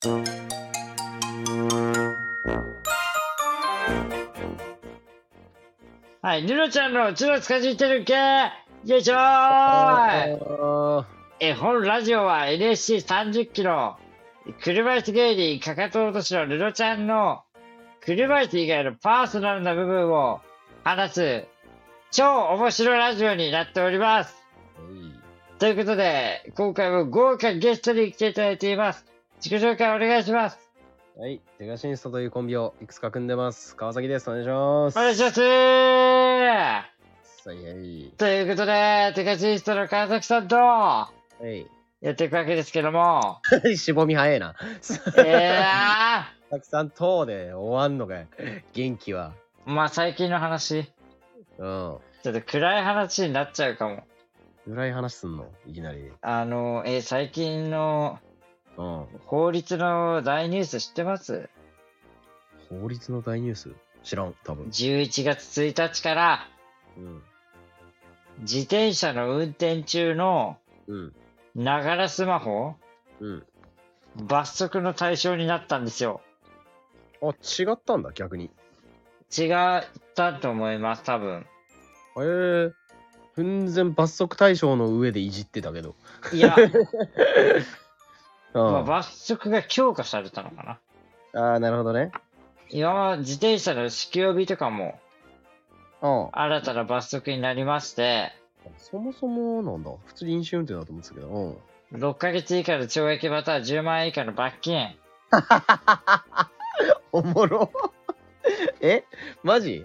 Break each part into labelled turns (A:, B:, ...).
A: はい、ルロちゃんのちのつかじってる系よいしょー本ラジオは NSC30 キロ車椅子芸人かかと落としのルロちゃんの車椅子以外のパーソナルな部分を話す超面白いラジオになっております。ということで、今回も豪華ゲストに来ていただいています。自己紹介お願いします。
B: はい、テガシンストというコンビをいくつか組んでます。川崎です。お願いします。
A: お願いします
B: はいはい。
A: ということで、テガシンストの川崎さんとやっていくわけですけども。
B: しぼみ早いな。
A: 川
B: 崎さんとで終わんのかよ。元気は。
A: まあ最近の話。
B: うん。
A: ちょっと暗い話になっちゃうかも。
B: 暗い話すんのいきなり。
A: 最近の法律の大ニュース知ってます？
B: 法律の大ニュース知らん、多分。
A: 11月1日から、自転車の運転中の、ながらスマホ、罰則の対象になったんですよ。
B: あ、違ったんだ、逆に。
A: 違ったと思います、多分。
B: 全然罰則対象の上でいじってたけど。
A: いや、まあ、罰則が強化されたのかな。
B: ああ、なるほどね。
A: 今は自転車の酒気帯びとかも、新たな罰則になりまして、
B: そもそもなんだ。普通に飲酒運転だと思ってたけど。
A: 6ヶ月以下の懲役または10万円以下の罰金。
B: おもろ。マジ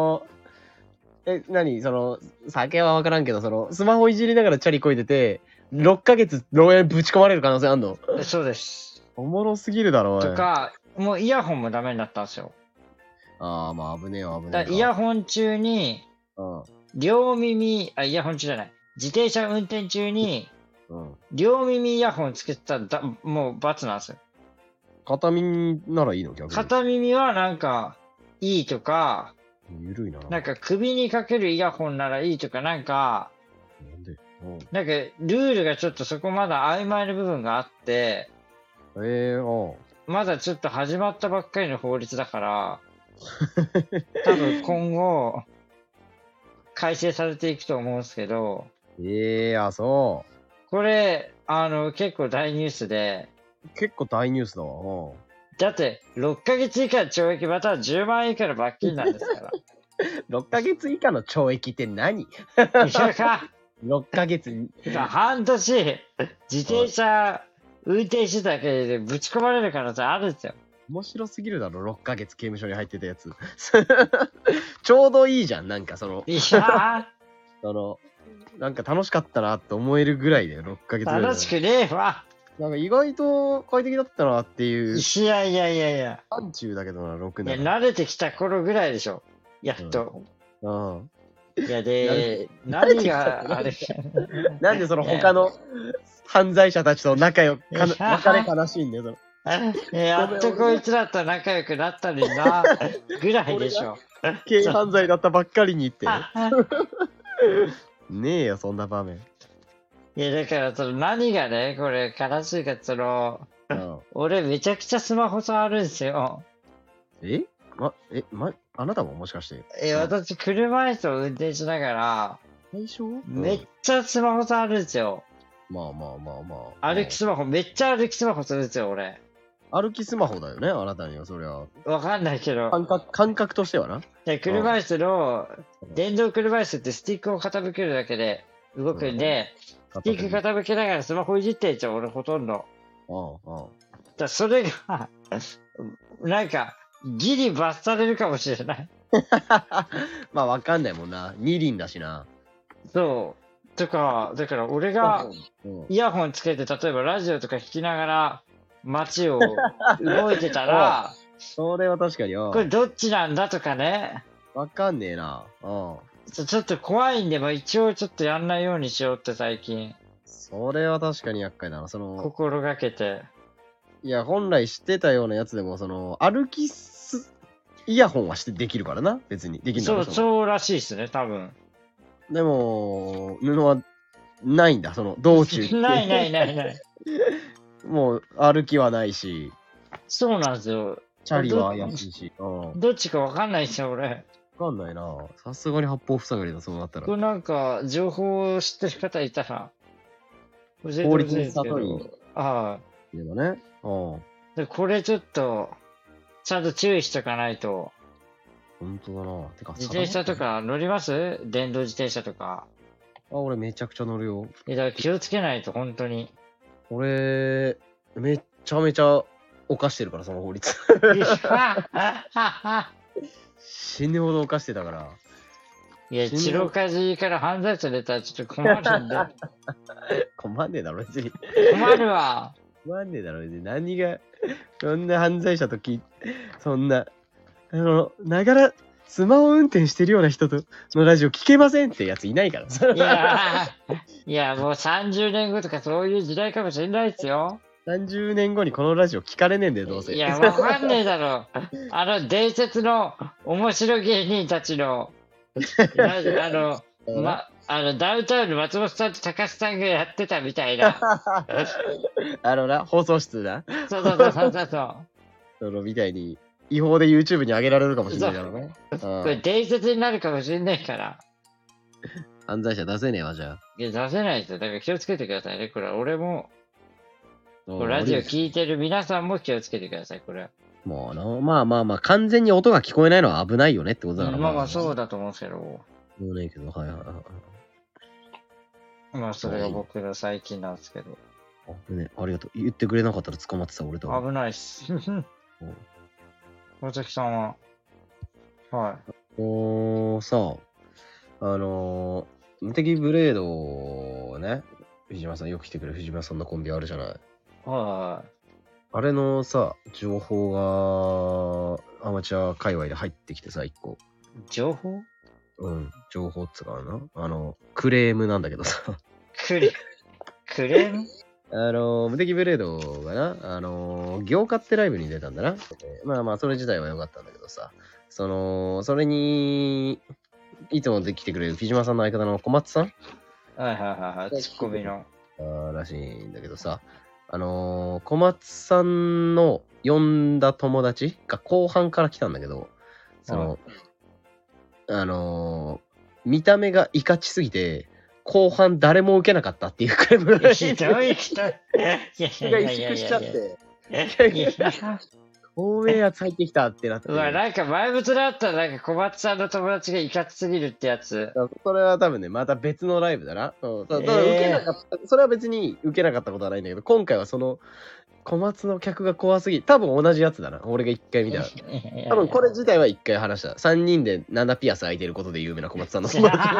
B: 酒は分からんけど、スマホいじりながらチャリこいでて、6ヶ月牢屋にぶち込まれる可能性あんの？
A: そうです。
B: おもろすぎるだろ、おい。
A: とか、もうイヤホンもダメになったんですよ。
B: ああ、まあ危ねえよ、危ねえ。
A: だイヤホン中に、両耳、イヤホン中じゃない。自転車運転中に、両耳イヤホンつけてたらもう罰なんですよ。
B: 片耳ならいいの？逆に。片
A: 耳はなんか、いいとか、
B: ゆるいな。
A: なんか首にかけるイヤホンならいいとか、なんか、なんかルールがちょっとそこまだ曖昧な部分があって、まだちょっと始まったばっかりの法律だから、多分今後、改正されていくと思うんですけど、
B: そう。
A: これ、結構大ニュースで。
B: 結構大ニュースだわ。
A: だって、6ヶ月以下の懲役または10万円以下の罰金なんですから。
B: 6ヶ月以下の懲役って何？ 6 ヶ月
A: 半年、自転車運転してただけでぶち込まれる可能性あるんですよ。
B: 面白すぎるだろ、6ヶ月刑務所に入ってたやつ。ちょうどいいじゃん、なんかいやなんか楽しかったなって思えるぐらいだよ、6ヶ月ぐらい。
A: 楽しくねえわ。
B: なんか意外と快適だったなっていう。
A: いや。
B: 範疇だけどな、6年。
A: 慣れてきた頃ぐらいでしょ。やっと。いやで、何があれ
B: なんで他の犯罪者たちと仲良く、別れ悲しいんだよ、
A: やっとこいつらと仲良くなったのにな、ぐらいでしょ。
B: 軽犯罪だったばっかりにって。ねえよ、そんな場面。
A: いや、だから何がね、これ悲しいか、俺めちゃくちゃスマホ触るんすよ。
B: あなたももしかして？
A: 私、車椅子を運転しながら、めっちゃスマホ触るんですよ。
B: まあ。
A: 歩きスマホ、めっちゃ歩きスマホするんですよ、俺。
B: 歩きスマホだよね、あなたには、そりゃ。
A: わかんないけど。
B: 感覚としてはな。
A: 車椅子の、電動車椅子ってスティックを傾けるだけで動くんで、スティック傾けながらスマホいじってんじゃん、俺ほとんど。それが、なんか、ギリ罰されるかもしれない。
B: まあわかんないもんな。二輪だしな。
A: そう。だから俺がイヤホンつけて、例えばラジオとか聞きながら街を動いてたら、
B: それは確かによ。
A: これどっちなんだとかね。
B: わかんねえな。
A: ちょっと怖いんで、一応ちょっとやんないようにしようって最近。
B: それは確かに厄介だな。
A: 心がけて。
B: いや、本来知ってたようなやつでも、歩きイヤホンはできるからな。別に。できるんだ。
A: そうらしいっすね、多分。
B: でも、布はないんだ、道中。
A: ない。
B: もう、歩きはないし。
A: そうなんですよ。
B: チャリは怪しいし。
A: どっちかわかんないですよ、俺。
B: わかんないな。さすがに八方塞がりだ、そうなったら。
A: これなんか、情報を知ってる方いたら、教えてほしいんですけど。ああ。
B: でもね。
A: で、これちょっと、ちゃんと注意しとかないと。
B: 本当だな。てか、
A: 自転車とか乗ります？電動自転車とか。
B: 俺めちゃくちゃ乗るよ。
A: だから気をつけないと、本当に。
B: 俺、めちゃめちゃ犯してるから、その法律。死ぬほど犯してたから。
A: いや、チロカジから犯罪者出たらちょっと困るんで。
B: 困んねえだろ、別に。
A: 困るわ。
B: 困んねえだろ、別に。何が、そんな犯罪者とそんな、ながら、スマホ運転してるような人のラジオ聞けませんってやついないから。
A: いや、もう30年後とかそういう時代かもしれないですよ。
B: 30年後にこのラジオ聞かれねえんだよ、どうせ。
A: いや、わかんねえだろ。伝説の面白芸人たちの、ダウンタウンの松本さんと高須さんがやってたみたいな。
B: 放送室だ。
A: そう。
B: そのみたいに、違法で YouTube に上げられるかもしれないだろうね。
A: これ伝説になるかもしれないから。
B: 犯罪者出せねえわ、じゃあ。
A: いや、出せないですよ。だから気をつけてくださいね。これは俺も、ラジオ聞いてる皆さんも気をつけてください、これは。
B: もうまあ、完全に音が聞こえないのは危ないよねってことだから。
A: まあそうだと思うんですけど。
B: そうねえけど、はい。
A: まあそれが僕の最近なんですけど。
B: ね、ありがとう。言ってくれなかったら捕まってた、俺と。
A: 危ないっす。大崎さんははい。
B: さ、無敵ブレードをね、藤島さんよく来てくれる藤島さんのコンビあるじゃない。
A: はい。
B: あれのさ、情報がアマチュア界隈で入ってきてさ、一個。
A: 情報？
B: 情報っつうかな。クレームなんだけどさ。
A: クレーム？
B: 無敵ブレードがな、行化ってライブに出たんだな。まあ、それ自体は良かったんだけどさ、それに、いつもで来てくれる木島さんの相方の小松さん
A: はい、ツッコミの。
B: らしいんだけどさ、小松さんの呼んだ友達が後半から来たんだけど、見た目がいかちすぎて、後半誰も受けなかったっていうクレームが
A: ひどい人。が
B: 萎縮しちゃって。透明やつ入ってきたってなって。
A: なんか前物だったらなんか小松さんの友達がいかつすぎるってやつ。
B: それは多分ね、また別のライブだな。受けなかった。それは別に受けなかったことはないんだけど、今回はその、小松の客が怖すぎ、多分同じやつだな。俺が一回見たら。多分これ自体は一回話した。3人で7ピアス開いてることで有名な小松さんの友達。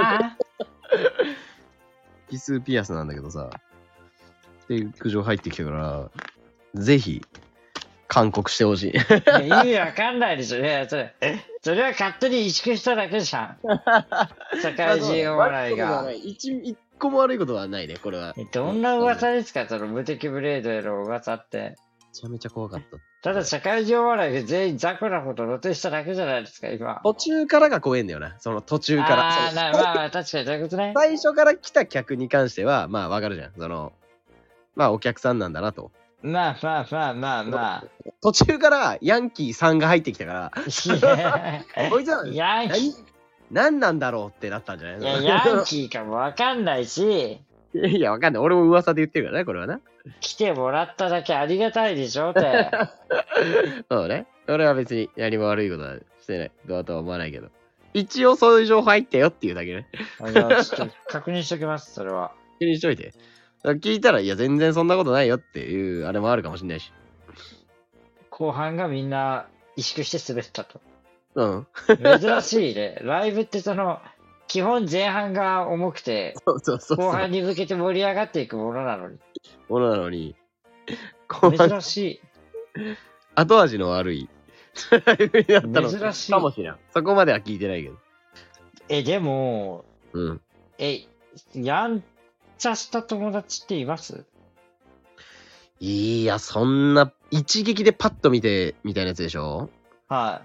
B: 奇数ピアスなんだけどさ。っていう苦情入ってきたから、ぜひ、勧告してほしい。
A: 意味わかんないでしょ。いや、それは勝手に萎縮しただけじゃん。社会人お笑いが。
B: 一個も悪いことはないね、これは。
A: どんな噂ですか、その無敵ブレードへの噂って。
B: めちゃめちゃ怖かった。
A: ただ社会人お笑いが全員雑魚なこと露呈しただけじゃないですか、今。
B: 途中からが怖いんだよな。その途中から。
A: まあ確かにそういうことね。
B: 最初から来た客に関しては、まあわかるじゃん。お客さんなんだなと。
A: まあ。
B: 途中からヤンキーさんが入ってきたから、こいつは何なんだろうってなったんじゃないの？
A: いや、ヤンキーかもわかんないし。
B: いや、わかんない。俺も噂で言ってるからね、これはな。
A: 来てもらっただけありがたいでしょって。
B: そうね。俺は別に何も悪いことはしてない。どうとは思わないけど。一応そういう情報入ったよっていうだけね。
A: じゃあちょっと確認しときます、それは。
B: 確認しといて。聞いたら、いや、全然そんなことないよっていう、あれもあるかもしれないし。
A: 後半がみんな萎縮して滑ったと。珍しいね。ライブって基本前半が重くて、後半に向けて盛り上がっていくものなのに。珍しい。
B: 後味の悪いライブになったの
A: 珍しい
B: かもしれん。そこまでは聞いてないけど。
A: でも、やんちゃした友達っています？
B: いや、そんな、一撃でパッと見て、みたいなやつでしょ？
A: はい。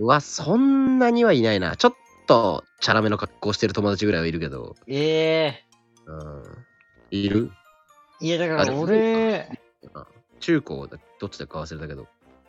B: そんなにはいないな。ちょっと、チャラめの格好してる友達ぐらいはいるけど。いる？
A: いや、だから俺、
B: 中高だ、どっちだか忘れたけど。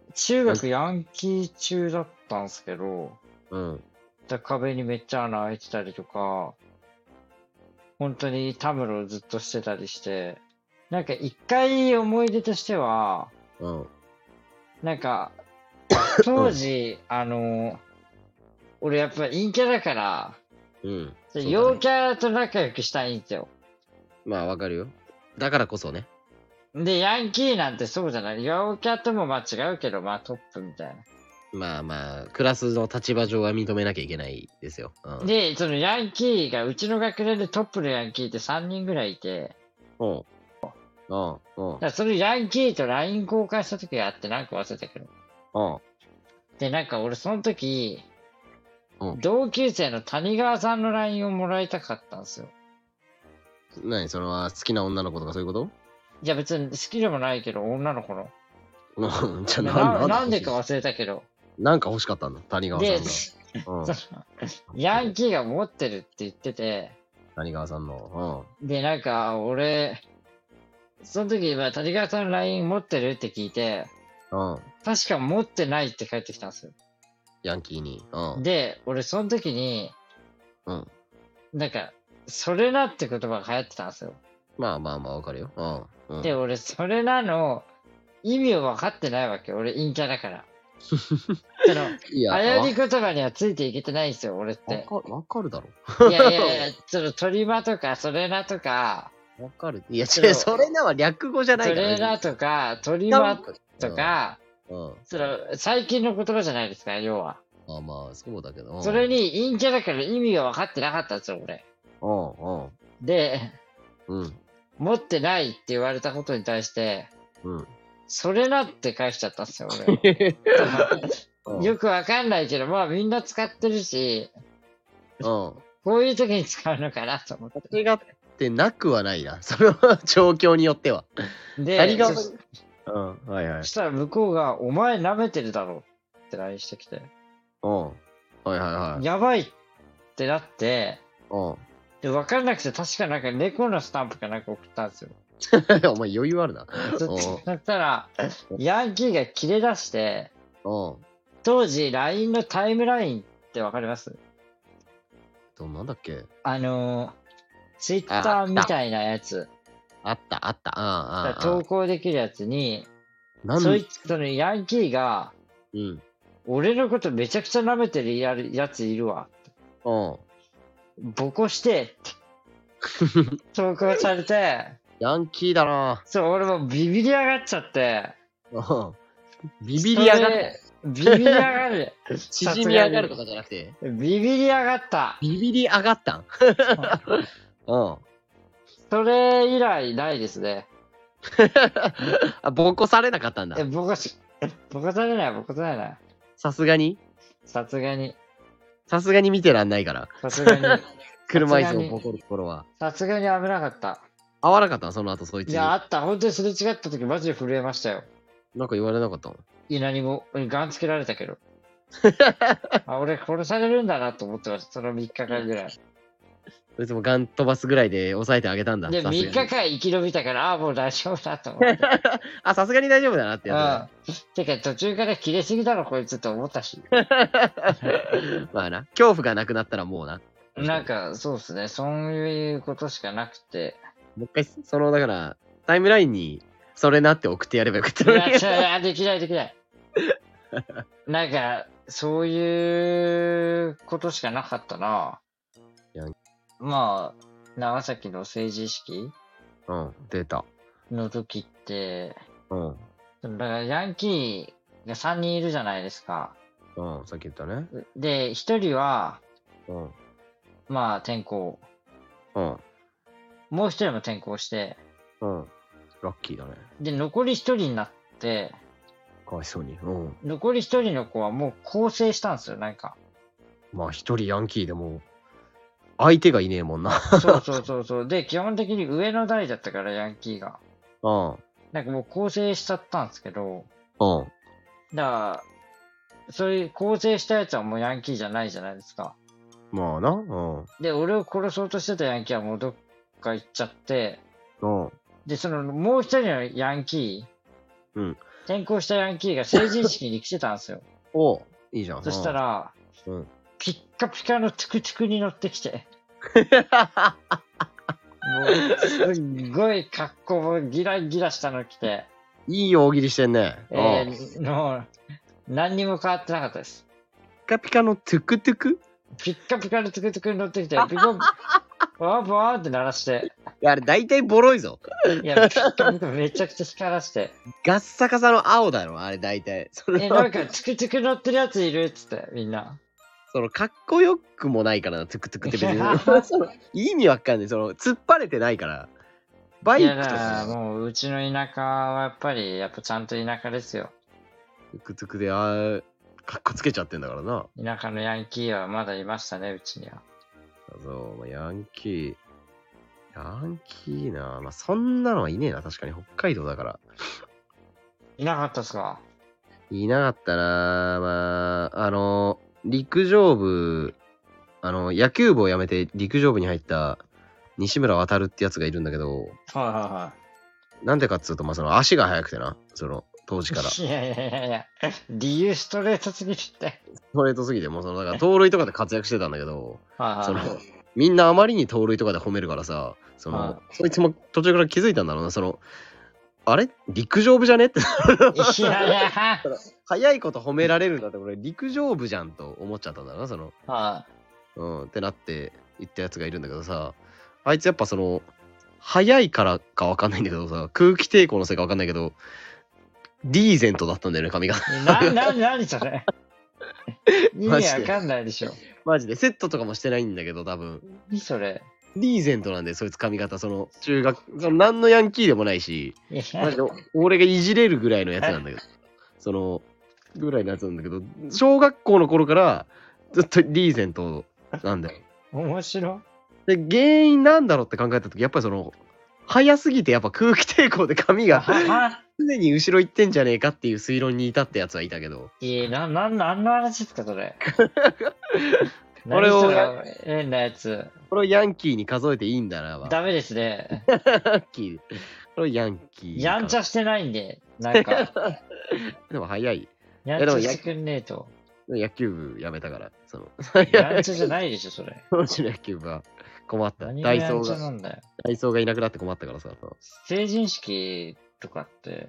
A: 中学ヤンキー中だったんですけど、
B: うん。
A: 壁にめっちゃ穴開いてたりとか、本当にたむろずっとしてたりして、なんか一回思い出としては、
B: うん。
A: なんか、当時、俺やっぱ陰キャだから、
B: うん。
A: 陽キャと仲良くしたいんですよ。
B: まあわかるよ。だからこそね。
A: で、ヤンキーなんてそうじゃない。陽キャともまあ違うけど、まあトップみたいな。
B: まあまあ、クラスの立場上は認めなきゃいけないですよ。うん、
A: で、そのヤンキーが、うちの学年でトップのヤンキーって3人ぐらいいて、
B: うん。うん。うん。
A: だからそのヤンキーと LINE 交換した時があって、なんか忘れたけど。
B: うん。
A: で、なんか俺その時、
B: うん、
A: 同級生の谷川さんの LINE をもらいたかったんですよ。
B: 何それは好きな女の子とかそういうこと？
A: いや別に好きでもないけど、女の子の。
B: じゃ
A: なんでか忘れたけど。
B: なんか欲しかったんだ、谷川さんが。
A: で、ヤンキーが持ってるって言ってて、
B: 谷川さんの。
A: で、なんか俺、その時、谷川さんの LINE 持ってるって聞いて、確か持ってないって返ってきたんですよ。
B: ヤンキーに。
A: で、俺その時に、なんか、それなって言葉が流行ってたんですよ。
B: まあまあまあわかるよ。
A: で、俺それなの意味を分かってないわけ。俺陰キャだから。その、流行り言葉にはついていけてないんですよ、俺って。
B: わかるだろ。
A: いやいやいや、そのトリマとか、それなとか。
B: わかる。いや、それなは略語じゃないから。
A: それなとか、トリマとか、その、最近の言葉じゃないですか、要は。
B: まあ、そうだけど。
A: それに陰キャだから意味が分かってなかったんですよ、俺。で、持ってないって言われたことに対して、それなって返しちゃったんですよ、俺。よくわかんないけど、まあみんな使ってるし、こういう時に使うのかなと思って。
B: 間違ってなくはないな。その状況によっては。
A: で、そしたら向こうが、お前舐めてるだろって LINE してきて。やばいってなって、で、わかんなくて確かなんか猫のスタンプかなんか送ったんですよ。
B: お前余裕あるな。
A: そしたら、ヤンキーが切れ出して、当時 LINE のタイムラインってわかります？
B: なんだっけ
A: Twitter みたいなやつ。
B: あった。
A: 投稿できるやつに、そのヤンキーが、俺のことめちゃくちゃ舐めてるやついるわ。ボコしてって投稿されて、
B: ヤンキーだな。
A: そう、俺もビビり上がっちゃって。
B: ビビり上がる。
A: ビビり上がる。
B: 縮み上がるとかじゃなくて。
A: ビビり上がった。
B: ビビり上がったん
A: それ以来ないですね。
B: ボコされなかったんだ。
A: ボコされない。
B: さすがに
A: さすが
B: に見てらんないから。
A: さすがに。
B: 車椅子をボコるところは。
A: さすがに危なかった。
B: 合わなかったその後そいつに。
A: いや、あった。本当にすれ違った時マジで震えましたよ。
B: なんか言われなかったの？
A: いや、何も。ガンつけられたけど。俺殺されるんだなと思ってました。その3日間ぐらい。
B: そいつもガン飛ばすぐらいで抑えてあげたんだ。
A: で、3日間生き延びたから、もう大丈夫だと思って。
B: さすがに大丈夫だなってや
A: つ。てか、途中から切れすぎだろ、こいつと思ったし。
B: まあな、恐怖がなくなったらもうな。
A: なんか、そうっすね。そういうことしかなくて。
B: もう一回、だから、タイムラインに、それなって送ってやればよかったのに。
A: いや、できない。なんか、そういうことしかなかったな。まあ、長崎の政治意識
B: 出た。
A: の時って、だからヤンキーが3人いるじゃないですか。
B: さっき言ったね。
A: で、1人は、まあ、転校。もう1人も転校して、
B: ラッキーだね。
A: で、残り1人になって、
B: かわいそうに。
A: 残り1人の子はもう更生したんですよ、なんか。
B: まあ、1人ヤンキーでも、相手がいねえもんな。
A: そう。で、基本的に上の代だったから、ヤンキーが。なんかもう更生しちゃったんですけど、だから、そういう更生したやつはもうヤンキーじゃないじゃないですか。
B: まあな。
A: で、俺を殺そうとしてたヤンキーはもうどっか行っちゃって、で、そのもう一人のヤンキー転校したヤンキーが成人式に来てたんですよ。
B: おう、いいじゃん。
A: そしたら、
B: うん。
A: ピッカピカのトゥクトゥクに乗ってきて、もうすっごい格好もギラギラしたの着て、
B: いい大喜利してんね。
A: もう何にも変わってなかったです。
B: ピカピカのトゥクトゥク
A: ピッカピカのトゥクトゥクに乗ってきて、ピコボワーボワーって鳴らして。
B: いや、あれ大体ボロいぞ。
A: いや、ピッカピカめちゃくちゃ光らして。
B: ガッサカサの青だろ、あれ大体。
A: なんかトゥクトゥク乗ってるやついるっつって、みんな。
B: かっこよくもないからな、トゥクトゥクって別に。意味わかんない。突っ張れてないから。バイクとか。
A: もう、うちの田舎はやっぱちゃんと田舎ですよ。
B: トゥクトゥクで、かっこつけちゃってんだからな。
A: 田舎のヤンキーはまだいましたね、うちには。
B: そう、ヤンキーな。まあ、そんなのはいねえな、確かに。北海道だから。
A: いなかったっすか？
B: いなかったな。まあ、陸上部、野球部を辞めて陸上部に入った西村航ってやつがいるんだけど、なんでかっつうと、まあ、足が速くてな、当時から。
A: いや、理由ストレートすぎるって。
B: ストレートすぎて、もうだから盗塁とかで活躍してたんだけど、みんなあまりに盗塁とかで褒めるからさ、そいつも途中から気づいたんだろうな、あれ陸上部じゃねって。早いこと褒められるんだって、俺陸上部じゃんと思っちゃったんだな、ってなって言ったやつがいるんだけどさ、あいつやっぱ早いからかわかんないんだけどさ、空気抵抗のせいかわかんないけど、リーゼントだったんだよね、髪が。
A: 何それ。意味わかんないでしょ。
B: マジで。セットとかもしてないんだけど、多分。
A: 何それ。
B: リーゼントなんで、そいつ髪型、中学、何のヤンキーでもないし、マジで俺がいじれるぐらいのやつなんだけど、ぐらいのやつなんだけど、小学校の頃からずっとリーゼントなんだよ。
A: 面白
B: い。で、原因なんだろうって考えたとき、やっぱり早すぎてやっぱ空気抵抗で髪が常に後ろ行ってんじゃねえかっていう推論に至ったやつはいたけど。
A: 何の話ですか、それ。
B: 俺を
A: 変なやつ。
B: これをヤンキーに数えていいんだな。
A: ダメですね。
B: ヤンキー。これヤンキー。
A: やんちゃしてないんで、なんか。
B: でも早い。
A: やんちゃしてくんねえと。
B: 野球部やめたから。
A: やんちゃじゃないでしょ、それ。
B: 当時の野球部は困った。
A: ダイソー
B: がいなくなって困ったからさ。
A: 成人式とかって、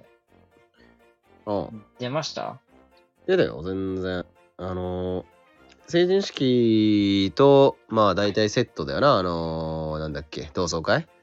A: 出ました？
B: 出たよ、全然。成人式と、まあ大体セットだよな。なんだっけ、同窓会？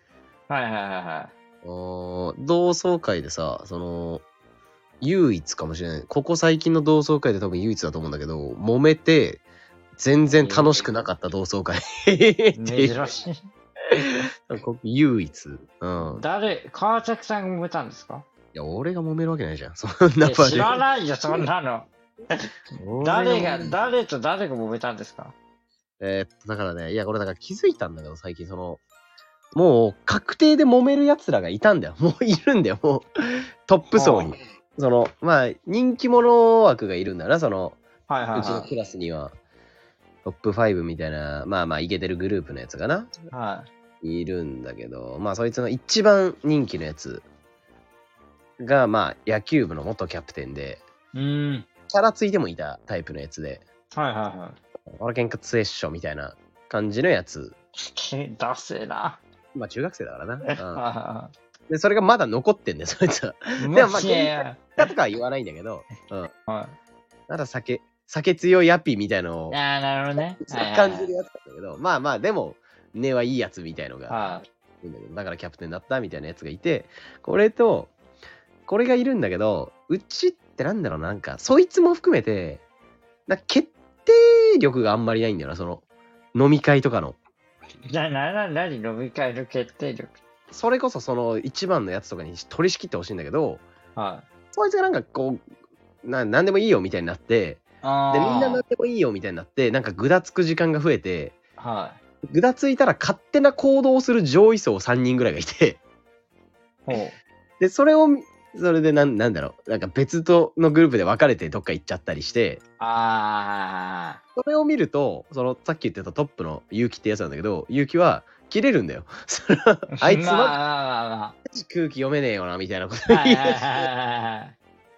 B: 同窓会でさ、唯一かもしれない。ここ最近の同窓会で多分唯一だと思うんだけど、揉めて、全然楽しくなかった同窓会。
A: 珍しい。
B: 唯一。
A: 川崎さんが揉めたんですか？
B: いや、俺が揉めるわけないじゃん。そんな場で。
A: 知らないよ、そんなの。誰と誰が揉めたんですか？
B: だからね、いや、俺だから気づいたんだけど、最近もう確定で揉める奴らがいたんだよ。もういるんだよ、もう。トップ層に。まあ、人気者枠がいるんだな、うちのクラスには。トップ5みたいな、まあ、イケてるグループのやつがな。いるんだけど、まあ、そいつの一番人気のやつが、まあ、野球部の元キャプテンで、キャラついてもいたタイプのやつで、俺喧嘩強えっしょみたいな感じのやつ。
A: ダセえな。
B: まあ中学生だからな。で、それがまだ残ってんだよ、そいつは。でもまあ、喧嘩とかは言わないんだけど、まだ酒強いヤッピーみたいなのを、
A: なるほどね。
B: 感じるやつなんだけど、まあまあ、でも、根はいいやつみたいのが、だからキャプテンだったみたいなやつがいて、これがいるんだけど、うちってなんだろうな、なんか、そいつも含めて、決定力があんまりないんだよな、飲み会とかの。
A: 何飲み会の決定力？
B: それこそ一番のやつとかに取り仕切ってほしいんだけど、そいつがなんかなんでもいいよみたいになって、で、みんななんでもいいよみたいになって、なんかぐだつく時間が増えて、ぐだついたら勝手な行動をする上位層3人ぐらいがいて、で、それでなんだろう、なんか別のグループで分かれてどっか行っちゃったりして、それを見ると、さっき言ってたトップの結城ってやつなんだけど、結城は切れるんだよ。あいつは空気読めねえよなみたいなこと言い出して、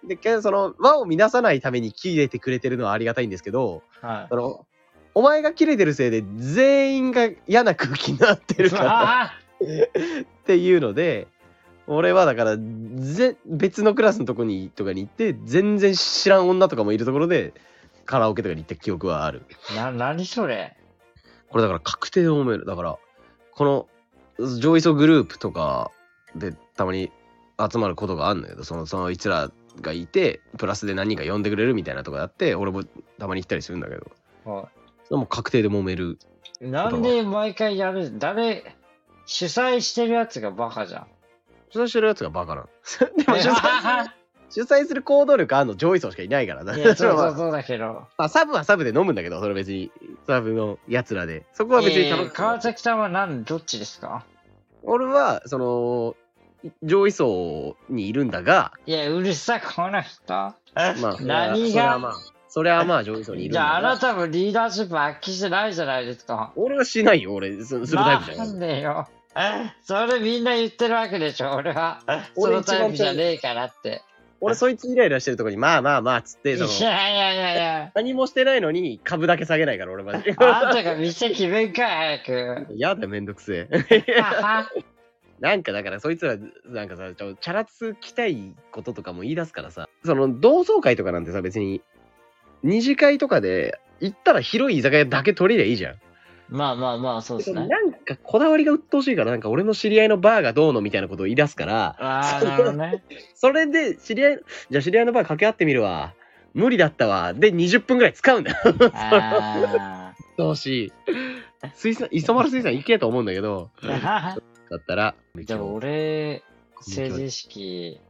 B: で、その輪を乱さないために切れてくれてるのはありがたいんですけど、
A: はい。
B: お前が切れてるせいで全員が嫌な空気になってるからっていうので、俺はだから別のクラスのとかに行って全然知らん女とかもいるところでカラオケとかに行った記憶はある。
A: 何それ。
B: これだから確定で思える。だからこの上位層グループとかでたまに集まることがあるんだけど、そのいつらがいてプラスで何人か呼んでくれるみたいなとこあって、俺もたまに行ったりするんだけど、
A: は
B: それも確定で揉める。
A: い。なんで毎回やる、主催してるやつがバカじゃん。
B: 主催してるやつがバカなの。でも主催する行動力あんの上位層しかいないからな。
A: いや、そうだけど。
B: まあ、サブはサブで飲むんだけど、それ別に、サブのやつらで。そこは別に楽しく。
A: 川崎さんはどっちですか？
B: 俺は、上位層にいるんだが。
A: いや、うるさくこの人。ま
B: あ、
A: 何が
B: それはまあ上位層にいるんだが。
A: じゃあ、あなたもリーダーシップ発揮してないじゃないですか。
B: 俺はしないよ、俺。するタイプじゃない。
A: なんでよ。それみんな言ってるわけでしょ、俺は。そのタイプじゃねえからって。
B: 俺そいつイライラしてるとこにまあつって
A: いや
B: 何もしてないのに株だけ下げないから俺マジ。
A: あんたが店決めんかい早く。
B: やだめんどくせえ。なんかだからそいつらなんかさチャラつきたいこととかも言い出すからさ、その同窓会とかなんてさ別に二次会とかで行ったら広い居酒屋だけ取りりゃいいじゃん。
A: まあそうですね。
B: なんかこだわりが鬱陶しいから、なんか俺の知り合いのバーがどうのみたいなことを言い出すから、
A: なるほどね。
B: それで知り合いのバー掛け合ってみるわ。無理だったわ。で20分ぐらい使うんだよ。どうし。磯丸水産行けと思うんだけど。だったら。
A: じゃあ俺、成人式。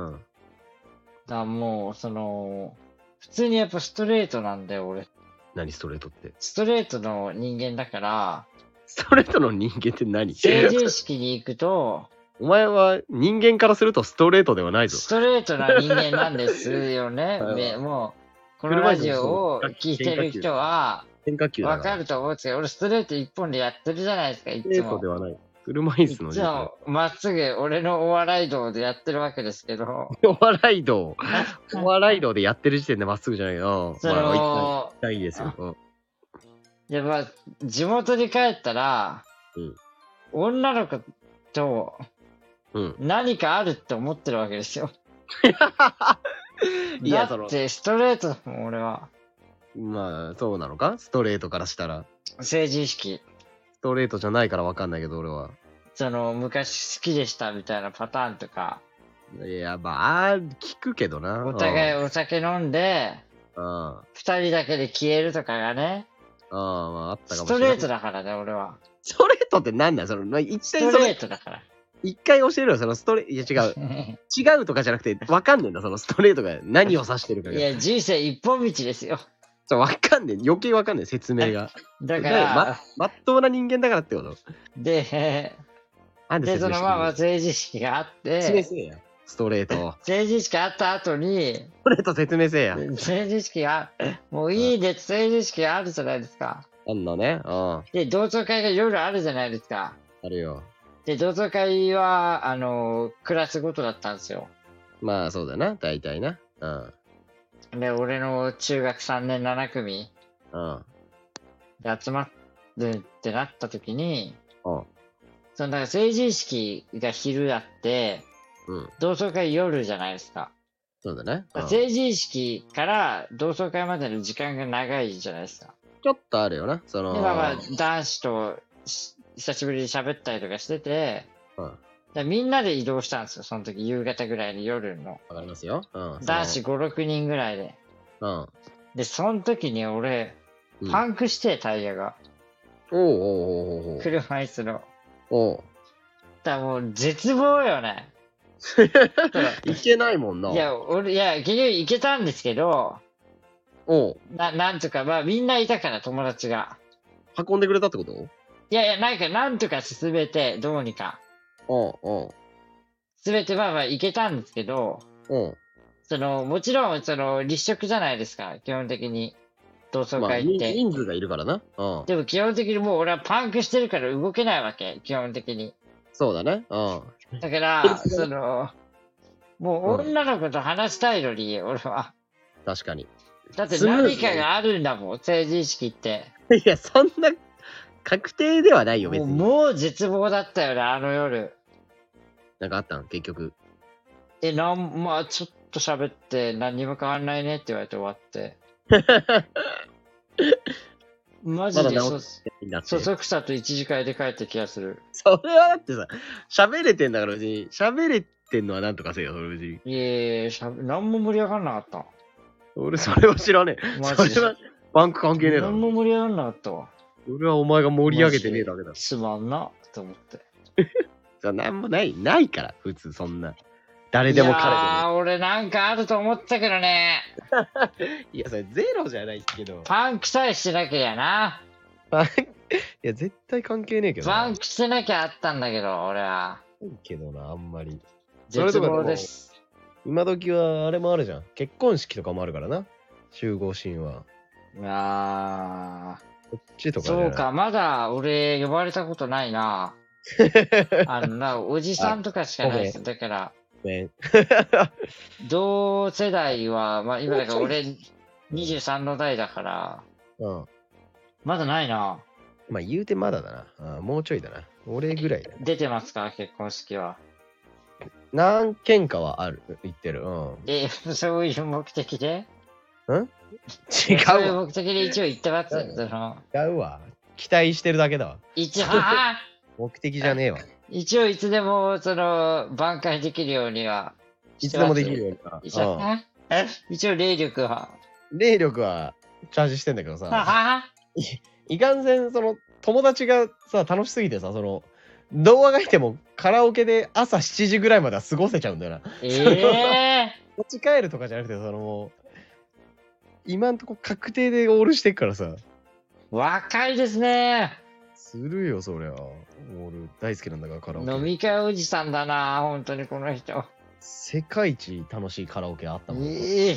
A: もう、普通にやっぱストレートなんだよ、俺。
B: 何ストレートって。
A: ストレートの人間だから、
B: ストレートの人間って何？
A: 成人式に行くと、
B: お前は人間からするとストレートではないぞ。
A: ストレートな人間なんですよね。もう、このラジオを聞いてる人は、わかると思うんですけど、俺ストレート一本でやってるじゃないですか、いつも。
B: ストレートではない。車椅子の
A: じゃあ、まっすぐ俺のお笑い道でやってるわけですけど。
B: お笑い道でやってる時点でまっすぐじゃないよ。行きたいですよ。
A: やっぱ、地元に帰ったら、女の子と何かあるって思ってるわけですよ。だってストレートだもん、俺は。
B: まあ、そうなのか？ストレートからしたら。
A: 成人式。
B: ストレートじゃないから分かんないけど、俺は。
A: 昔好きでしたみたいなパターンとか。
B: いや、まあ、聞くけどな。
A: お互いお酒飲んで、二人だけで消えるとかがね。
B: まあ、あったかも
A: しれない。ストレートだからね、俺は。
B: ストレートってなんだ？ストレ
A: ートだから。
B: 一回教えろよ、いや違う。違うとかじゃなくて、分かんねえんだ、そのストレートが何を指してるかが。
A: いや、人生一本道ですよ。
B: 分かんねえ。余計分かんねえ、説明が。
A: だから、
B: まっとうな人間だからってこと
A: で、その成人式があって、
B: 説明せえや。ストレート。
A: 成人式あった後に、
B: ストレート説明せえや。
A: 成人式が、もういいね、成人式があるじゃないですか。
B: あんのね。
A: で、同窓会が夜あるじゃないですか。
B: あるよ。
A: で、同窓会は、クラスごとだったんですよ。
B: まあ、そうだな、大体な。
A: で、俺の中学3年7組で集まるってなった時に、だから成人式が昼あって、同窓会夜じゃないですか。
B: そうだね。
A: 成人式から同窓会までの時間が長いじゃないですか。
B: ちょっとあるよな。
A: で、男子と久しぶりに喋ったりとかしてて、みんなで移動したんですよ、その時、夕方ぐらいに夜の。
B: わかりますよ。
A: 男子5、6人ぐらいで。で、その時に俺、パンクして、タイヤが。車椅子の。だからもう、絶望よね。
B: いけないもんな。
A: いや、結局いけたんですけど、なんとか、みんないたから、友達が。
B: 運んでくれたってこと？
A: いや、なんとか進めて、どうにか。進めて、いけたんですけど、もちろん、立食じゃないですか、基本的に。同窓会って。
B: 人数がいるからな。
A: でも基本的にもう俺はパンクしてるから動けないわけ、基本的に。
B: そうだね。
A: だから、 もう女の子と話したいのに、俺は。
B: 確かに。
A: だって何かがあるんだもん、成人式って。
B: いや、そんな確定ではないよ、別に。
A: もう絶望だったよね、あの夜。
B: なんかあったん結局。
A: まあちょっと喋って何にも変わんないねって言われて終わって。マジでそそくさと一次会で帰った気がする。
B: それはだってさ、喋れてんだから別に、喋れてんのはなんとかせよ、それ別に。
A: いえ、何も盛り上がんなかった。
B: 俺、それは知らねえ。
A: マジで
B: それはバンク関係ねえだろ。
A: 何も盛り上がんなかったわ。
B: 俺はお前が盛り上げてねえだけだろ。
A: すまんなって思って。
B: じゃなんもないから、普通そんな。誰でも彼でも。
A: 俺なんかあると思ったけどね。
B: いや、それゼロじゃないけど。
A: パンクさえしてなきゃやな。
B: いや、絶対関係ねえけどな。
A: パンクしてなきゃあったんだけど、俺は。
B: けどな、あんまり。
A: 絶望です。
B: 今時はあれもあるじゃん。結婚式とかもあるからな。集合シーンは。こっちとか
A: そうか、まだ俺呼ばれたことないな。おじさんとかしかないです。だから、同世代は、まあ今だから俺23の代だから、まだないな。
B: まあ言うてまだだな。もうちょいだな。俺ぐらいだ。
A: 出てますか結婚式は。
B: 何件かはある。言ってる。
A: そういう目的で
B: 違う
A: そういう目的で一応言ってます。
B: 違うわ。期待してるだけだわ。目的じゃねえわ。
A: 一応いつでも、挽回できるようには。
B: いつでもできるようには。
A: 一応霊力は
B: チャージしてんだけどさ。いかんせん、友達がさ、楽しすぎてさ、動画がいてもカラオケで朝7時ぐらいまでは過ごせちゃうんだよな。持ち帰るとかじゃなくて、もう、今んとこ確定でオールしてっからさ。
A: 若いですね。
B: するよ、そりゃ。俺、大好きなんだから、カラオケ。
A: 飲み会おじさんだな、本当にこの人。
B: 世界一楽しいカラオケあったもん。
A: い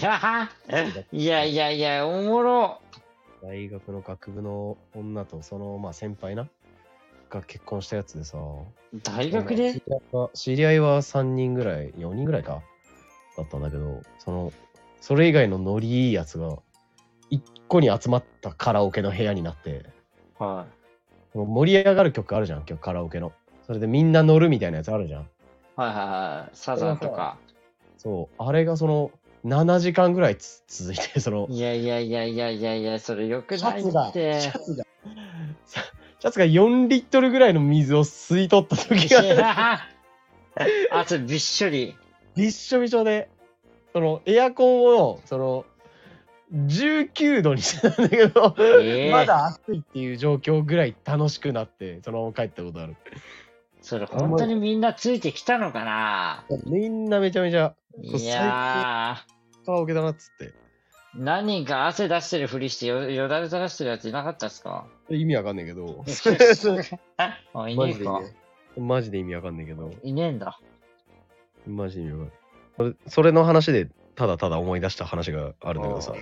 A: や、おもろ。
B: 大学の学部の女と、先輩が結婚したやつでさ。
A: 大学で
B: 知り合いは3人ぐらい、4人ぐらいか。だったんだけど、それ以外のノリいいやつが、一個に集まったカラオケの部屋になって、盛り上がる曲あるじゃん、カラオケの。それでみんな乗るみたいなやつあるじゃん。
A: サザンとか。
B: そう、あれが7時間ぐらい続いて、
A: いや、それよくないって。
B: シャツが4リットルぐらいの水を吸い取った時が
A: それびっしょり。
B: びっしょびしょで、エアコンを、19度にしてたんだけど、まだ暑いっていう状況ぐらい楽しくなって、そのまま帰ったことある。
A: それ本当にみんなついてきたのかな。
B: みんなめちゃめちゃ、
A: いや
B: ー、カラオケだなっつって。
A: 何人か汗出してるふりしてよだれ垂らしてるやついなかったっすか？
B: 意味わかんねえけど。
A: いねえか。
B: マジで意味わかんねえけど。
A: いねえんだ。
B: マジで意味わかんない。それの話でただただ思い出した話があるんだけどさ。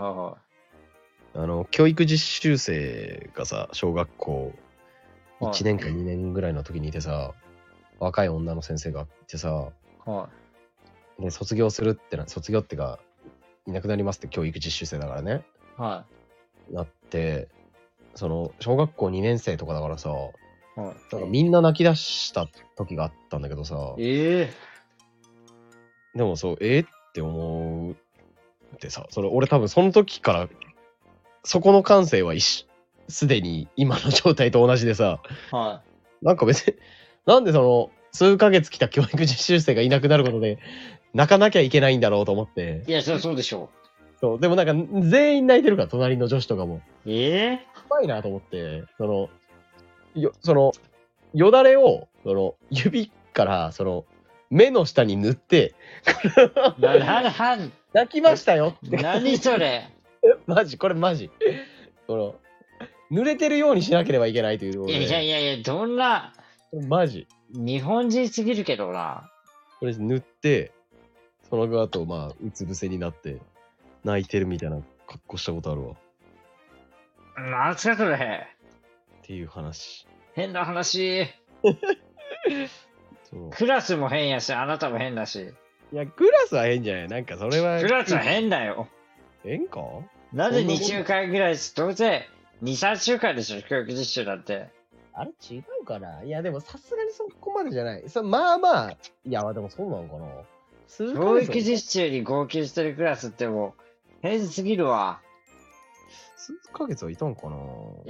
B: 教育実習生がさ、小学校1年か2年ぐらいの時にいてさ、若い女の先生がいてさ、で卒業ってか、いなくなりますって教育実習生だからね。なって、小学校2年生とかだからさ、なんかみんな泣き出した時があったんだけどさ、でもって思うってさ、俺多分その時から、そこの感性はすでに今の状態と同じでさ、なんか別に、なんで数ヶ月来た教育実習生がいなくなることで、泣かなきゃいけないんだろうと思って。
A: いや、そうでしょう。
B: そう、でもなんか全員泣いてるから、隣の女子とかも。やばいなと思って、よだれを、指から、目の下に塗って、泣きましたよって。
A: 何それ
B: これマジ。濡れてるようにしなければいけないという。
A: いや、どんな。
B: マジ。
A: 日本人すぎるけどな。
B: これ塗って、その後、うつ伏せになって、泣いてるみたいな格好したことあるわ。
A: なんすかそれ。
B: っていう話。
A: 変な話。クラスも変やし、あなたも変だし。
B: いや、クラスは変じゃない。なんかそれは。
A: クラスは変だよ。
B: 変か？
A: なぜ2週間ぐらいどうせ2、3週間でしょ、教育実習なんて。
B: あれ違うかな。いや、でもさすがにそこまでじゃない。まあまあ、いや、でもそうなのかな。
A: 教育実習に号泣してるクラスってもう、変すぎるわ。
B: 数ヶ月はいたんかな。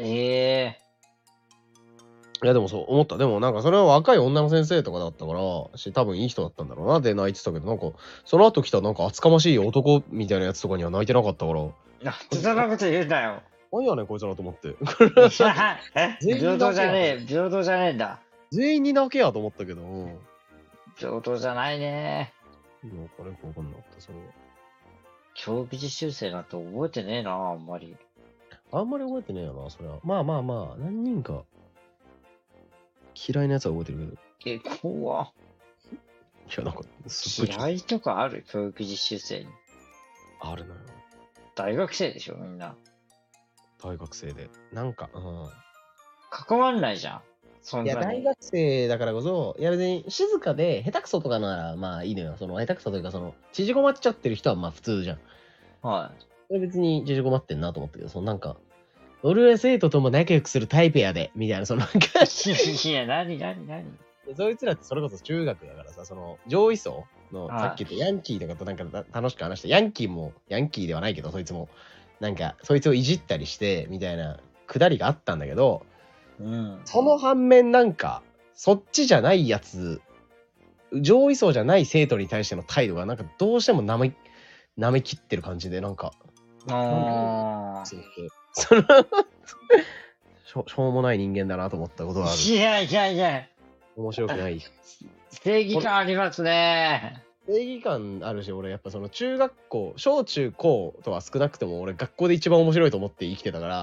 A: い
B: や、でもそう思った。でもなんかそれは若い女の先生とかだったから、多分いい人だったんだろうな。で、泣いてたけど、なんか、その後来たなんか厚かましい男みたいなやつとかには泣いてなかったから。
A: そんなこと言うんだよ。
B: 何やねん、こいつらと思って。
A: 平等じゃねえ、平等じゃねえんだ。
B: 全員に泣けやと思ったけど。
A: 平等じゃないね。
B: いいのかね、わかんなかった、それは。
A: 教育実習生なんて覚えてねえな、あんまり。
B: あんまり覚えてねえよな、それは。まあまあまあ、何人か。嫌いなやつは覚えてる
A: けど。怖っ。
B: いや、なんか、
A: 嫌いとかある？教育実習生に。
B: あるのよ。
A: 大学生でしょ、みんな。
B: 大学生で。なんか、
A: 関わんないじゃん。
B: いや、大学生だからこそ、いや別に静かで下手くそとかならまあいいのよ。その下手くそというか、縮こまっちゃってる人はまあ普通じゃん。
A: はい。
B: それ別に縮こまってんなと思ったけど、なんか、俺は生徒とも仲良くするタイプやで、みたいな、なんか
A: いや、何
B: そいつらってそれこそ中学だからさ、上位層の、さっき言ったヤンキーとかとなんか楽しく話して、ヤンキーではないけど、そいつも、なんか、そいつをいじったりして、みたいなくだりがあったんだけど、その反面なんか、そっちじゃないやつ、上位層じゃない生徒に対しての態度が、なんかどうしても舐めきってる感じで、なんか、しょうもない人間だなと思ったことがある。
A: いや。
B: 面白くない。
A: 正義感ありますね。
B: 正義感あるし、俺やっぱ中学校、小中高とは少なくとも俺学校で一番面白いと思って生きてたから、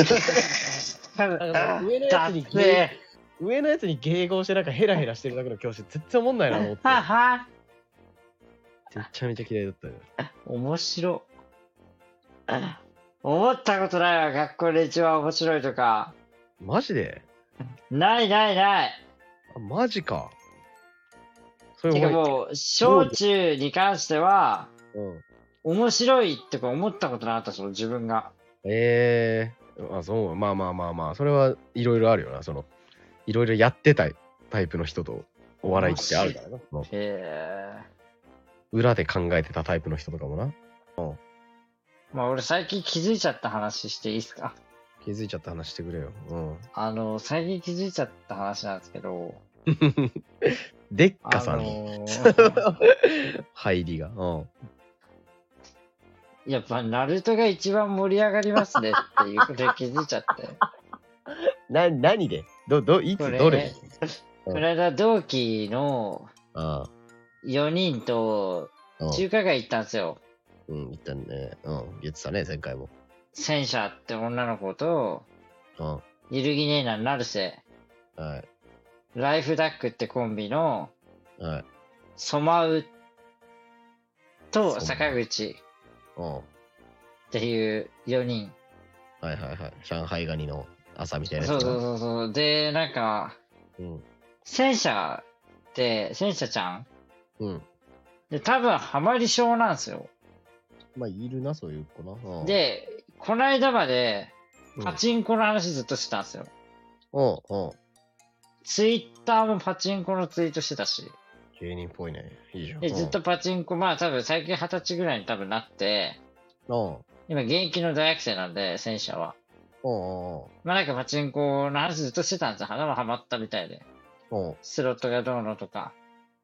B: 上のやつに迎合してなんかヘラヘラしてるだけの教師絶対おもんないなと思って。めちゃめちゃ嫌いだったよ。
A: 面白。思ったことないわ、学校で一番面白いとか。
B: マジで？
A: ない。
B: マジか。
A: てかもう、小中に関しては、面白いって思ったことなかった、自分が。
B: そう、まあ、それはいろいろあるよな、いろいろやってたタイプの人とお笑いってあるからな。裏で考えてたタイプの人とかもな。
A: まあ俺最近気づいちゃった話していいですか？
B: 気づいちゃった話してくれよ。
A: 最近気づいちゃった話なんですけど。
B: でっかさの入りが。
A: やっぱナルトが一番盛り上がりますねっていうことで気づいちゃって。
B: 何で？いつどれ？
A: この間同期の4人と中華街行ったんですよ。
B: 行ったね。言ってたね、前回も。
A: 戦車って女の子と、ゆるぎねえな成瀬。ライフダックってコンビの、ソマウと坂口っていう4人。
B: 上海ガニの朝みたいなやつ。
A: そう。で、なんか、戦車ちゃんで、多分ハマり症なんですよ。
B: まあ、いるな、そういう子な。
A: で、この間まで、パチンコの話ずっとしてたんですよ。ツイッターもパチンコのツイートしてたし。
B: 芸人っぽいね。いいじゃん。
A: で、ずっとパチンコ、まあ多分最近20歳ぐらいに多分なって、今現役の大学生なんで、戦車は。まあなんかパチンコの話ずっとしてたんですよ。花もハマったみたいで。スロットがどうのとか。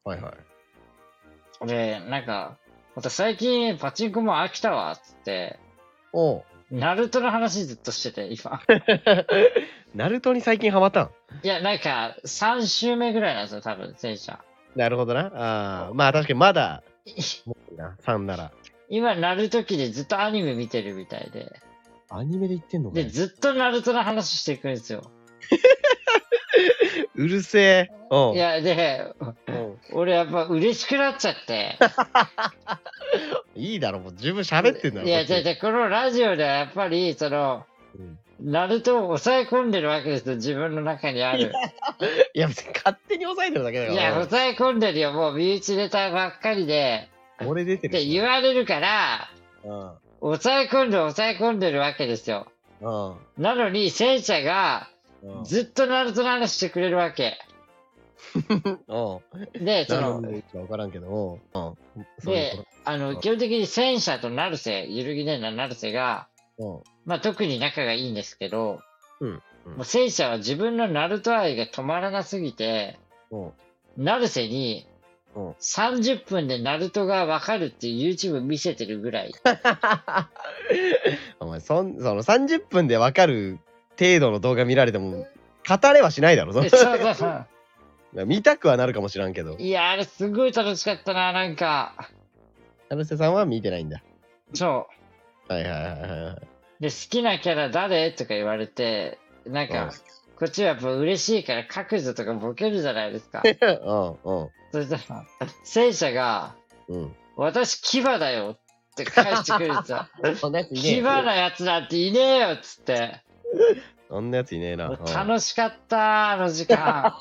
A: で、なんか、また最近パチンコも飽きたわ、つって、ナルトの話ずっとしてて、今。
B: ナルトに最近ハマったん？
A: いや、なんか、3週目ぐらいなんですよ、多分、戦車。
B: なるほどな。まあ確かにまだ、3なら。
A: 今、ナルト期でずっとアニメ見てるみたいで。
B: アニメで言ってんのか？
A: で、ずっとナルトの話してくるんですよ。
B: うるせえ。
A: いや、で、俺やっぱ嬉しくなっちゃって。
B: いいだろ、もう十分喋ってんだろ。
A: いや、このラジオではやっぱり、 ナルトを抑え込んでるわけですよ、自分の中にある。
B: いや、別に勝手に抑えてるだけだから。
A: いや、抑え込んでるよ、もう身内ネタばっかりで。
B: 俺出てる
A: って言われるから、抑え込んでるわけですよ。なのに、戦車が、ずっとナルトの話してくれるわけ。で、その、
B: わからんけど、
A: で、基本的に戦車とナルセ、揺るぎねえなナルセが、まあ特に仲がいいんですけど、もう戦車は自分のナルト愛が止まらなすぎて、ナルセに30分でナルトがわかるっていう YouTube 見せてるぐらい。
B: お前その30分でわかる程度の動画見られても語れはしないだろ。そう見たくはなるかもしらんけど。
A: いや、あれすごい楽しかったな、なんか。
B: 成瀬さんは見てないんだ。
A: そう。
B: はいはいはいはい。で、
A: 好きなキャラ誰とか言われて、なんか、こっちはやっぱ嬉しいから書くぞとかボケるじゃないですか。そしたら、戦車が、私牙だよって返してくるんですよ。牙なやつなんていねえよっつって。
B: そんなやついねえな。
A: 楽しかった、あの時間。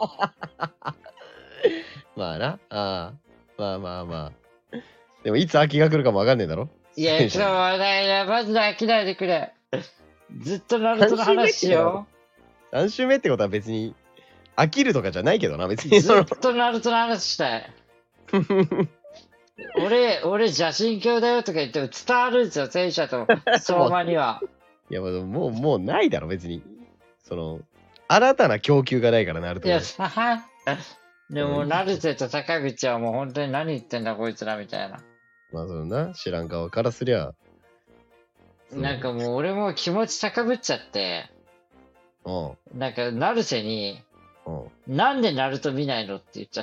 B: まあな。まあ。でもいつ秋が来るかもわかんねえだろ。
A: いや、今日はね、マジで飽きないでくれ。ずっとナルトの話しよ
B: う。3週目ってことは別に飽きるとかじゃないけどな、別に。
A: ずっとナルトの話したい。俺邪神教だよとか言っても伝わるんですよ、戦車と相馬には。
B: いや、もうないだろ、別に。新たな供給がないから、ナルト。
A: いや、でも、ナルセと坂口はもう本当に何言ってんだ、こいつらみたいな。
B: まあ、知らん側からすりゃ。
A: なんかもう俺も気持ち高ぶっちゃって、なんか、ナルセに、なんでナルト見ないのって言っちゃって。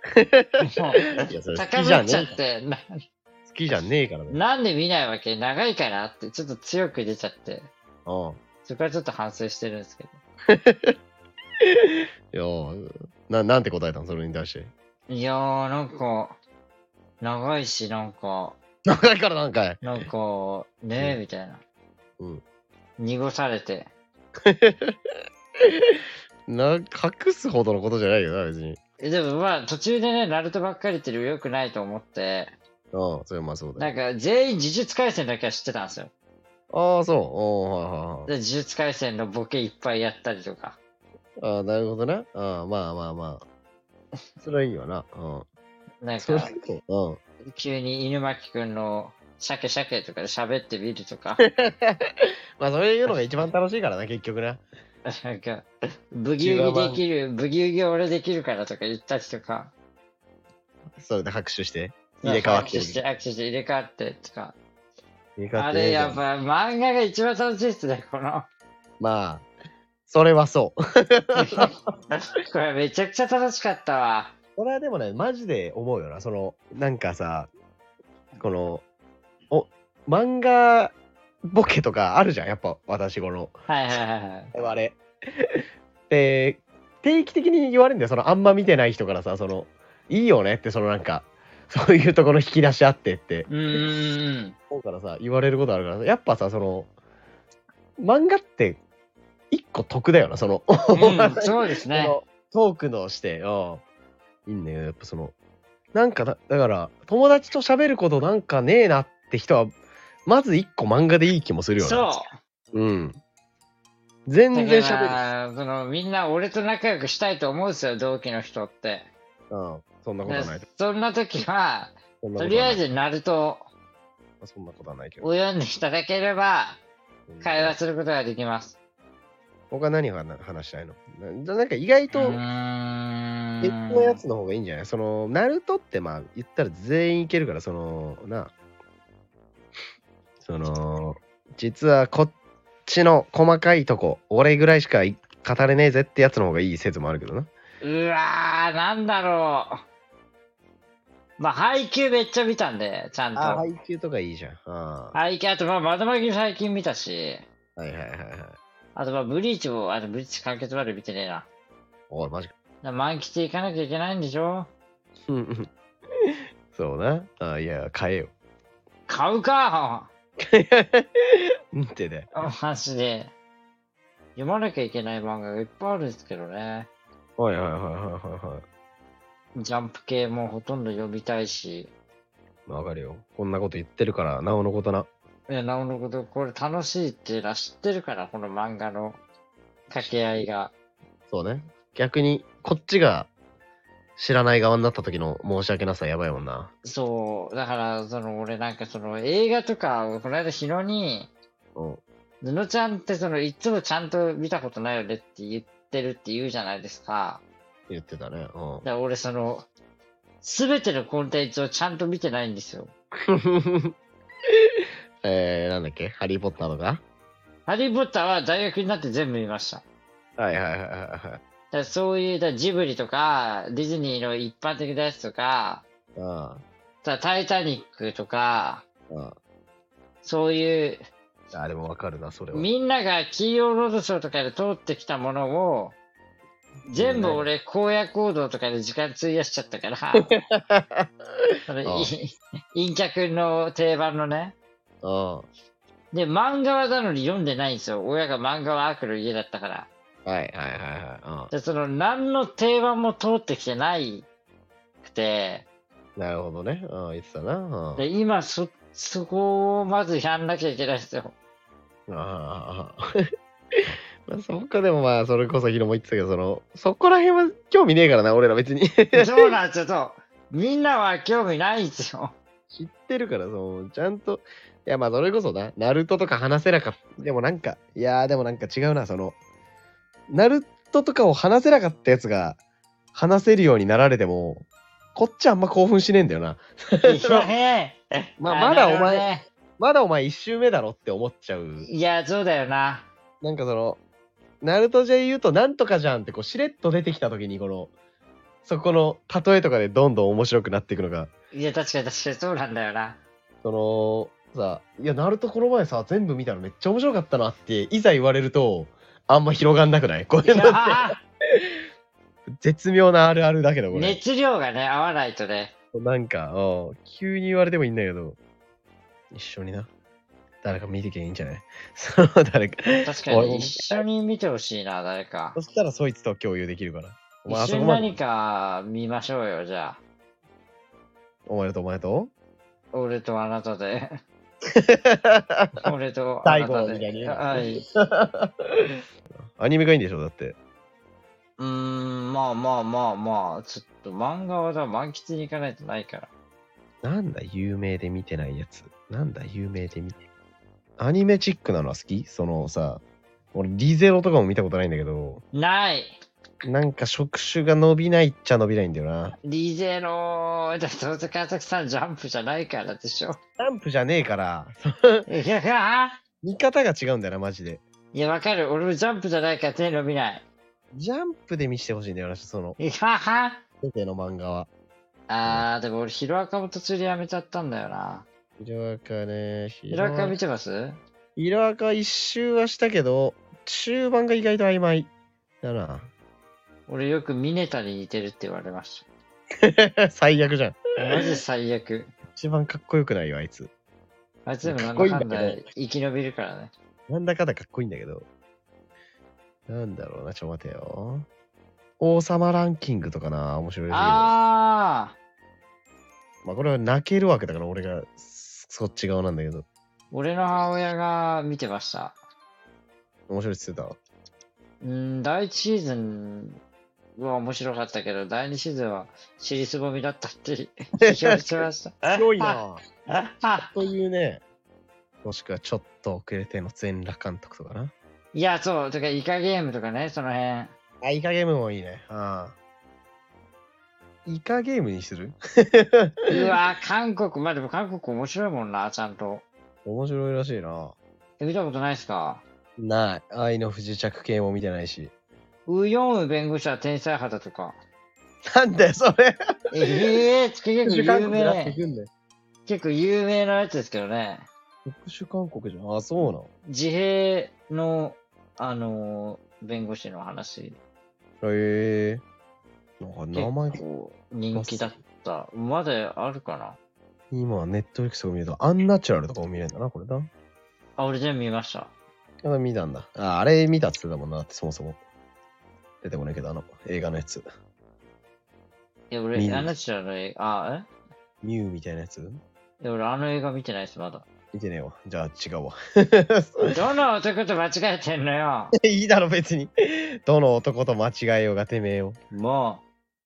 A: 高ぶっちゃって、
B: 好きじゃねえからね。
A: なんで見ないわけ長いからってちょっと強く出ちゃって。そこはちょっと反省してるんですけ
B: ど。いやなんて答えたのそれに対して。
A: いやー、なんか、長いし、なんか。
B: 長いからなんかい。
A: なんか、ねえ、みたいな。濁されて。
B: 隠すほどのことじゃないよな、別に。
A: でもまあ、途中でね、ナルトばっかり言ってるよくないと思って。
B: それはまあそうだ。
A: なんか、全員呪術廻戦だけは知ってたんですよ。
B: そう。
A: で、呪術廻戦のボケいっぱいやったりとか。
B: なるほどな。まあ。それはいいわな。
A: なんか、急に犬巻くんのシャケシャケとかで喋ってみるとか。
B: まあ、そういうのが一番楽しいからな、結局な。
A: なんか、ブギウギ俺できるからとか言ったりとか。
B: それで拍手して、入れ替わって。
A: 握手して入れ替わってとか。あれやっぱ漫画が一番楽しいですね、この。
B: まあ、それはそう。
A: これめちゃくちゃ楽しかったわ。
B: これはでもね、マジで思うよな。なんかさ、漫画ボケとかあるじゃん、やっぱ私
A: はい。
B: あれ。で、定期的に言われるんだよ、あんま見てない人からさ、いいよねって、なんか、そういうところ引き出しあってって。そうからさ、言われることあるから、やっぱさ、漫画って、一個得だよな、
A: そうですね。
B: トークのして、いいんだよ、やっぱなんかだから、友達と喋ることなんかねえなって人は、まず一個漫画でいい気もするよね。
A: そう。
B: 全然喋
A: る。みんな俺と仲良くしたいと思うんですよ、同期の人って。
B: そんなことはない。
A: そんな時は、とりあえずナルト
B: そんなことはないけど。
A: を読んでいただければ、会話することができます。
B: 他何を話したいの？なんか意外と、別のやつの方がいいんじゃない？ナルトってまあ言ったら全員いけるから、実はこっちの細かいとこ、俺ぐらいしか語れねえぜってやつの方がいい説もあるけどな。
A: うわー、なんだろう。まあ、配給めっちゃ見たんで、ちゃんと。
B: 配給とかいいじゃん。
A: 配給、あとまあ、まだまぎ最近見たし。
B: はい。
A: あとまあ、ブリーチ完結まで見てねえな。
B: マジか。
A: 満喫行かなきゃいけないんでしょ？
B: そうな。いや、買えよ。
A: 買うか
B: 見てね。
A: マジで。 読まなきゃいけない漫画がいっぱいあるんですけどね。
B: はいはいはいはいはいはい。
A: ジャンプ系もほとんど読みたいし。
B: わかるよ。こんなこと言ってるから、なおのことな。
A: いや、なおのこと、これ楽しいっていうのは知ってるから、この漫画の掛け合いが。
B: そうね。逆に、こっちが知らない側になった時の申し訳なさやばいもんな。
A: そう、だから、俺なんか映画とか、この間日野に、
B: うん。
A: 布ちゃんっていつもちゃんと見たことないよねって言ってるって言うじゃないですか。
B: 言ってたね。うん。
A: だから俺すべてのコンテンツをちゃんと見てないんですよ。
B: なんだっけハリーポッターとか
A: ハリーポッターは大学になって全部見ました。
B: はいはいはいはい。
A: だからそういう、ジブリとか、ディズニーの一般的なやつとか、タイタニックとか、そういう、
B: でもわかるな、それは。
A: みんなが金曜ロードショーとかで通ってきたものを、全部俺、荒野行動とかで時間費やしちゃったから、陰キャ君の定番のね。で、漫画はなのに読んでないんですよ。親が漫画は悪の家だったから。
B: はいはいはいはい。
A: で、何の定番も通ってきてないくて。
B: なるほどね。言ってたな。
A: で、今、そこをまずやんなきゃいけないですよ。
B: まあ、そっかでもまあ、それこそヒロも言ってたけど、そこら辺は興味ねえからな、俺ら別に。
A: そうなんですよ、そう。みんなは興味ないんですよ。
B: 知ってるから、ちゃんと、いやまあ、それこそな、ナルトとか話せなかった。でもなんか違うな、ナルトとかを話せなかったやつが、話せるようになられても、こっちあんま興奮しねえんだよな。まだお前一周目だろって思っちゃう。
A: いや、そうだよな。
B: なんかナルトじゃ言うとなんとかじゃんってしれっと出てきた時にそこの例えとかでどんどん面白くなっていくのが。
A: いや、確かにそうなんだよな。
B: いや、ナルトこの前さ、全部見たらめっちゃ面白かったなって、いざ言われると、あんま広がんなくないこういうのって。絶妙なあるあるだけど、これ。
A: 熱量がね、合わないとね。
B: なんか、急に言われてもいいんだけど、一緒にな。誰か見てきゃいいんじゃない誰か。
A: 確かに、一緒に見てほしいな、誰か。
B: そしたらそいつと共有できるから。
A: 一緒に何か見ましょうよ、じゃあ。
B: お前と
A: 俺とあなたで。俺とあなたで。
B: 最後
A: はい。
B: アニメがいいんでしょだって。
A: まあ。ちょっと漫画は満喫に行かないとないから。
B: なんだ、有名で見てないやつ。アニメチックなのは好き俺、リゼロとかも見たことないんだけど。
A: ない。
B: なんか触手が伸びないっちゃ伸びないんだよな。
A: リゼロだってどうせ川崎さんジャンプじゃないからでしょ。
B: ジャンプじゃねえから。
A: いや、
B: 見方が違うんだよな、マジで。
A: いや、わかる。俺もジャンプじゃないから手伸びない。
B: ジャンプで見してほしいんだよな、全ての漫画は。
A: でも俺、ヒロアカも途中でやめちゃったんだよな。
B: ヒロアカね。
A: ヒロアカ見てます？
B: ヒロアカ一周はしたけど、中盤が意外と曖昧だな。
A: 俺よくミネタに似てるって言われまし
B: た。最悪じゃん。
A: マジ最悪。
B: 一番かっこよくないよ、あいつ。
A: あいつでもなんだかんだ生き延びるからね。
B: なんだかんだかっこいいんだけど。なんだろうな、ちょ待てよ。王様ランキングとかな、面白いですけど。まあこれは泣けるわけだから、俺がそっち側なんだけど。
A: 俺の母親が見てました。
B: 面白いって言って
A: た？第1シーズンは面白かったけど、第2シーズンは尻すぼみだったって批評してました。
B: 強いなというね。もしくはちょっと遅れての全裸監督とかな。
A: いや、そう。とか、イカゲームとかね、その辺。
B: イカゲームもいいね。イカゲームにする
A: うわ、韓国。まあでも韓国面白いもんな、ちゃんと。
B: 面白いらしいな。
A: 見たことないっすか？
B: ない。愛の不時着系も見てないし。
A: ウヨンウ弁護士は天才肌とか。
B: なんだよ、それ。
A: 結構有名。結構有名なやつですけどね。
B: 特殊韓国じゃん。そうなの。
A: 自閉の、弁護士の話。
B: なんか名前
A: 結構人気だった。まだあるかな？
B: 今、ネットフリックスを見ると、アンナチュラルとかも見れるんだな、これだ。
A: 俺全部見ました。
B: 見たんだ。あれ見たって言ってたもんなって、そもそも。出てこないけど、映画のやつ。
A: 俺、あの人の映画、
B: ミュウみたいなやつ？
A: 俺、あの映画見てないです、まだ。
B: 見てねえわ。じゃあ違うわ。
A: どの男と間違えてんのよ。
B: いいだろ、別に。どの男と間違えようがてめえよ。
A: も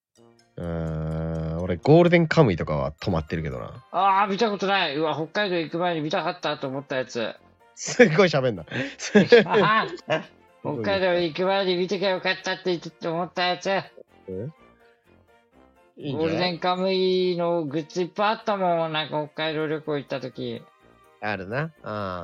B: 俺、ゴールデンカムイとかは止まってるけどな。
A: ああ、見たことない。うわ、北海道行く前に見たかったと思ったやつ。
B: すっごい喋んな。
A: 北海道行く前に見てきゃよかったって思ったやつ。
B: いいん
A: ゴールデ
B: じゃない？
A: ンカムイのグッズいっぱいあったもん。なんか北海道旅行行った時。
B: あるな。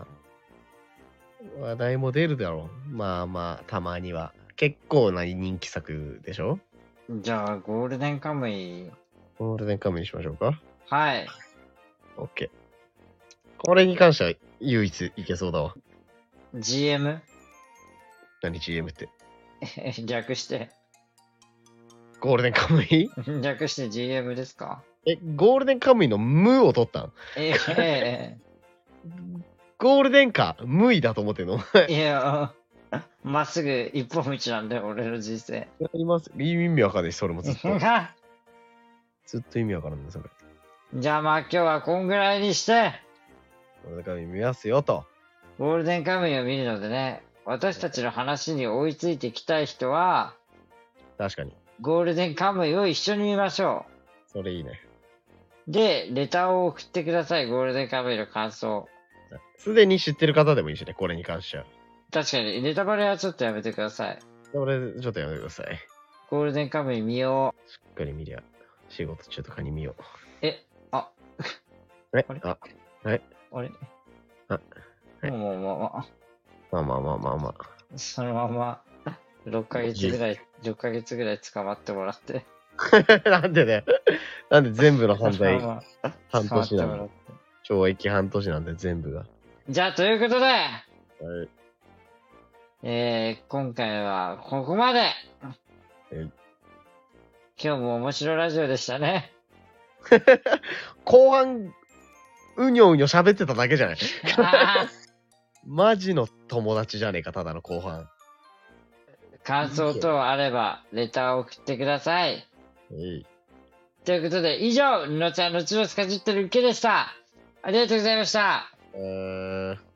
B: 話題も出るだろう。まあまあ、たまには。結構な人気作でしょ？
A: じゃあ、ゴールデンカムイ。
B: ゴールデンカムイにしましょうか。
A: はい。
B: OK。これに関しては唯一いけそうだわ。
A: GM？
B: 何 GM って。
A: 略して。
B: ゴールデンカムイ
A: 略して GM ですか？
B: ゴールデンカムイの無を取ったん？ゴールデンか無いだと思ってんの？
A: いや、まっすぐ一本道なんだよ、俺の人生。
B: やります。意味わかんないし、それもずっと。ずっと意味わからんね、それ。
A: じゃあまあ今日はこんぐらいにして、
B: ゴールデンカムイ見ますよと。
A: ゴールデンカムイを見るのでね、私たちの話に追いついてきたい人は、
B: 確かに。
A: ゴールデンカムイを一緒に見ましょ
B: それいいね。
A: う。で、レターを送ってください、ゴールデンカムイの感想。
B: すでに知ってる方でもいいしね、これに関しては。
A: 確かに、ネタバレはちょっとやめてください。
B: 俺、ちょっとやめてください。
A: ゴールデンカムイ見よ
B: しっかり見りゃ、仕事中とかに見よう。
A: あ
B: はい。
A: あれ
B: はい。
A: あれ
B: はい
A: もう
B: まあまあまあまあまあ。
A: そのまま、6ヶ月ぐらい捕まってもらって。
B: なんでね。なんで全部の犯罪
A: そのまま
B: 半年なの？
A: 捕まってもらって
B: 懲役半年なんで全部が。
A: じゃあ、ということで、
B: はい。
A: 今回はここまで。今日も面白いラジオでしたね。
B: 後半、うにょうにょ喋ってただけじゃない
A: あ
B: マジの友達じゃねえか、ただの後半。
A: ー感想等あれば、レターを送ってください。ということで、以上、のちゃんのチュロスかじってるっけでした。ありがとうございました。